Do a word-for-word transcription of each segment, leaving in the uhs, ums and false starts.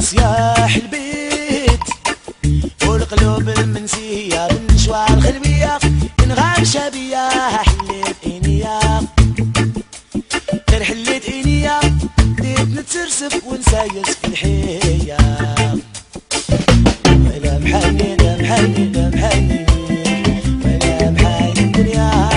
صياح البيت والقلوب المنسية بالنشوى الخلوية انغام شبية حليت إنيا غير حليت إنيا بديت نتسرسف ونسايس في الحية ولا محني لا محني لا محني ولا محني الدنيا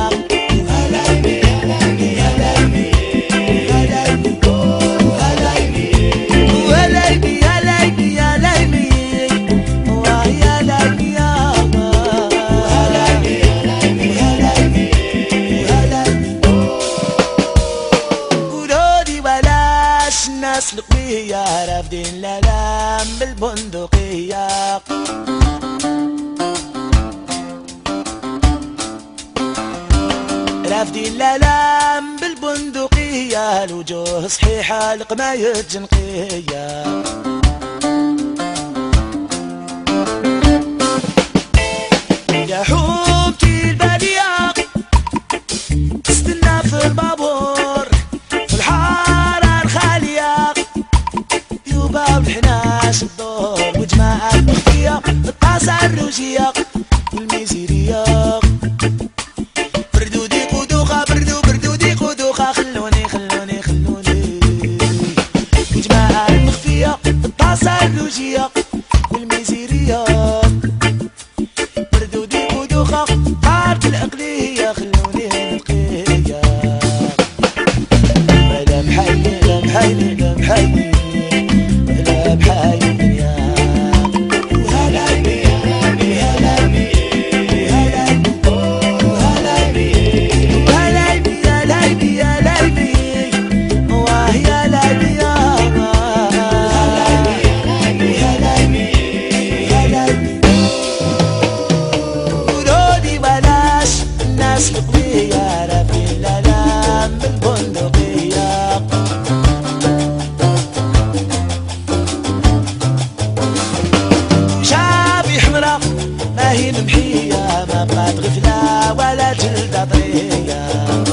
الناس القوية رافدين الألام بالبندقية رافدين الألام بالبندقية الوجوه صحيحة القماية جنقية يا حومتي البادية تستنى في البابور في الحارة الخالية يوبا والحناش الدور وجماعة المخفية الطاسة الروجية والميزيرية بردودي قدوخة بردو بردودي قدوخة خلوني خلوني خلوني وجماعة المخفية الطاسة الروجية والميزيرية بردودي قدوخة طارت العقلية خلوني نقية ولا محيي لا محيي لا محيي ولا محيي الدنيا وهلا بي هلا بي هلا بي وهلا بي وهلا بي هلا بي هلا بي وهي هلا بي هلا بي هلا بي هلا بي ورودي بلاش الناس القوية رافين الألام بالبندقية شافي حمرا ما هي ممحية ما بقات غفلة ولا جلدة طرية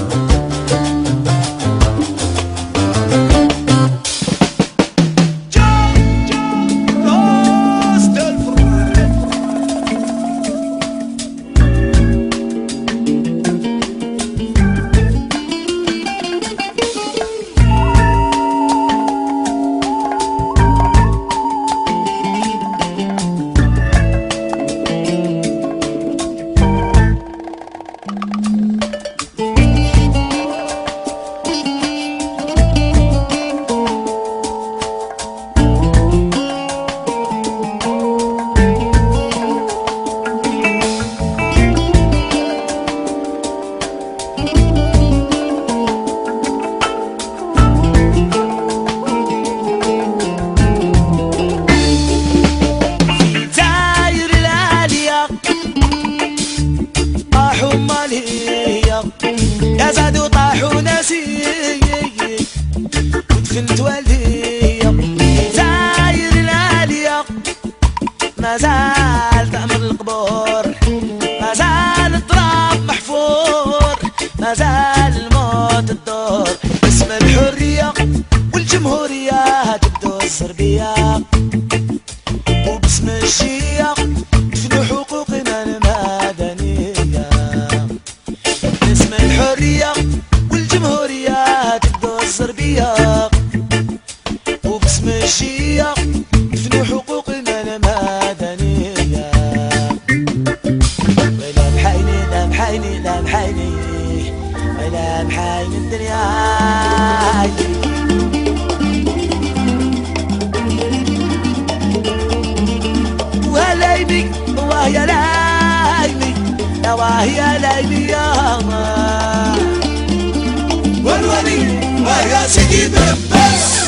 يا زادوا طاحوا ناسي ودفنت والدي زاير العالية ما زال تأمر القبور ما زال التراب محفور ما زال الموت الدور اسم الحرية والجمهورية تبدو الصربية وباسم الشيعة دفنوا حقوقنا المدنية باسم الحرية والجمهورية تبدو الصربية وباسم الشيعة دفنوا حقوقنا المدنية ولا محايني لا محايني لا محايني ولا محايني الدنيا وهلايبي وهي لايبي يا وهي لايبي يا ما والولي ويا سيدي بس